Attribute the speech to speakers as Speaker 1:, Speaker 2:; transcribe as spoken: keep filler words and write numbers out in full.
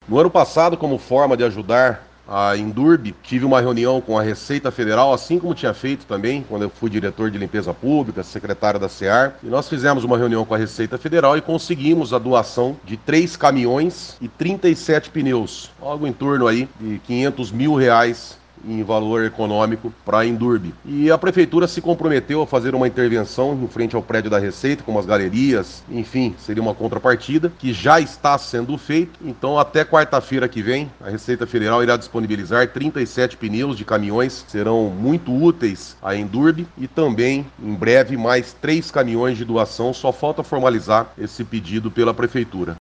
Speaker 1: No ano passado, como forma de ajudar a Endurbe, tive uma reunião com a Receita Federal, assim como tinha feito também quando eu fui diretor de limpeza pública, secretário da SEAR, e nós fizemos uma reunião com a Receita Federal e conseguimos a doação de três caminhões e trinta e sete pneus, algo em torno aí de quinhentos mil reais em valor econômico para a Endurbe. E a prefeitura se comprometeu a fazer uma intervenção em frente ao prédio da Receita, como as galerias, enfim, seria uma contrapartida, que já está sendo feito. Então, até quarta-feira que vem, a Receita Federal irá disponibilizar trinta e sete pneus de caminhões, serão muito úteis à Endurbe, e também, em breve, mais três caminhões de doação. Só falta formalizar esse pedido pela prefeitura.